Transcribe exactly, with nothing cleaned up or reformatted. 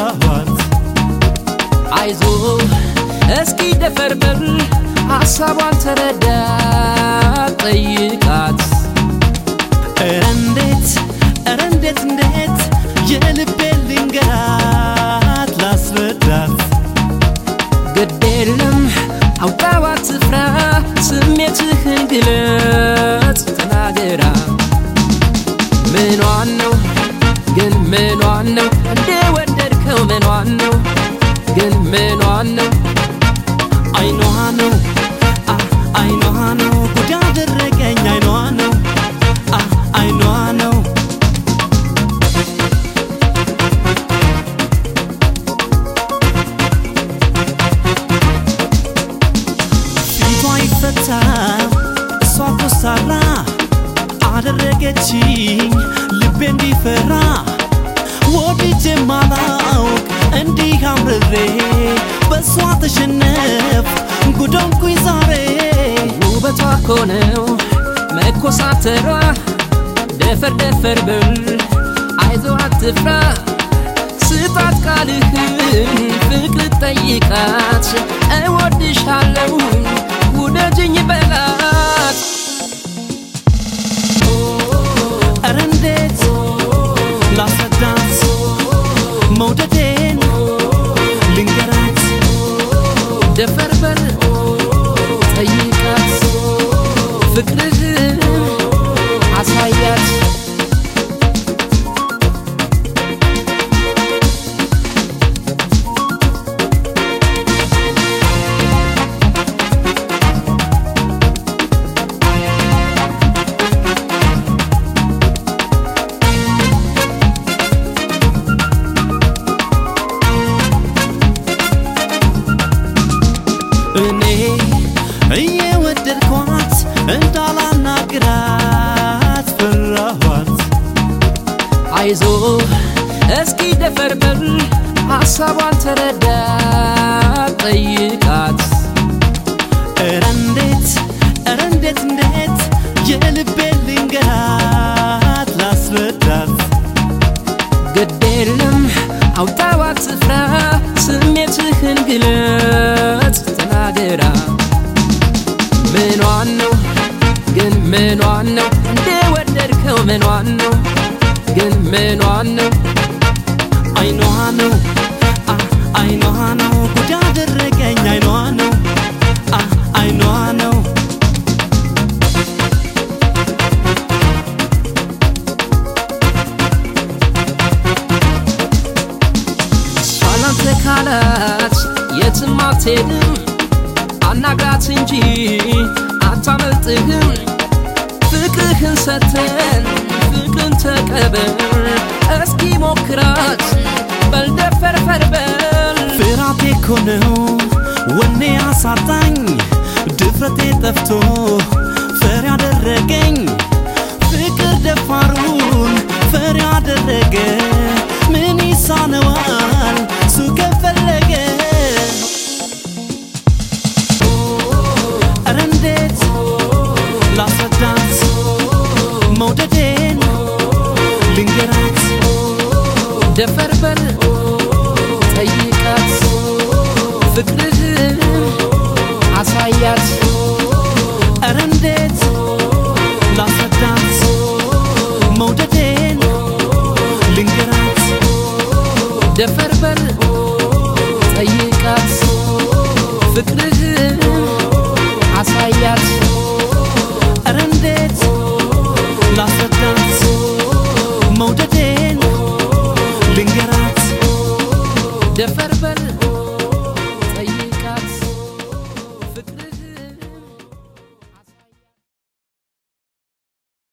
ፈራኋት አይዞ እስኪ ደፈርበል ሐሳቧን ተረዳ ጠይቃት እንዴት እንዴት እንዴት የልቤን ልንገራት ላስረዳት ግዴለም አውጣዋት ፍራ ስሜትህን ግለጽ ተናገራ ምኗን ነው ግን ምኗን ነው እንደወደድከው ምኗን ነው ግን ምኗን ነው አይኗ ነው አይኗ ነው ጉድ ያደረገኝ አይኗ ነው አይኗ ነው ፊቷ ይፈታ እሷ ኮሳራ አደረገችኝ ልቤ እንዲፈራ ወዲጄ ማላውቅ እንዲህ አምርሬ በሷ ተሸነፍ ጉዶንኩኝ ዛሬ ውበቷ እኮ ነው መኮሳተሯ ደፈር ደፈር ብል አይዞ አትፍራ ስጣት ቃልህን ፍቅር ጠይቃት እወድሻለሁ ውደጅኝ በላት ኧረ እንዴት ላስረዳት መውደዴን ልንገራት ደፈር በል ጠይቃት ፍቅርህን አሳያት እኔ እየወደድኳት እንዳላናግራት ፈራኋት አይዞ እስኪ ደፈር በል ሐሳቧን ተረዳ ጠይቃት ኧረ እንዴት ኧረ እንዴት እንዴት የልቤን ልንገራት ላስረዳት ግዴለም አውጣዋት ፍራ ስሜትህን ግለጽ ተናገራ ምኗን ነው ግን ምኗን ነው እንደወደድከው ምኗን ነው ግን ምኗን ነው አይኗ ነው አይኗ ነው ጉድ ያደረገኝ አይኗ ነው አይኗ ነው ሷላንተ ካላት የትም አትሄድም አናግራት እንጂ አታመልጥህም ፍቅርህን ሰተን ፍቅርን ተቀበል እስኪ ሞክራት በል ደፈር ፈርበል ፍራቴ እኮ ነው ወኔ አሳጣኝ ድፍረቴ ጠፍቶ ፈሪ ያደረገኝ ፍቅር ደፋሩን ፈሪ ያደረገ ምን ይሳነዋል እሱ ከፈለገ ኧረ እንዴት ላስረዳት መውደዴን ልንገራት ደፈር በል ጠይቃት ፍቅር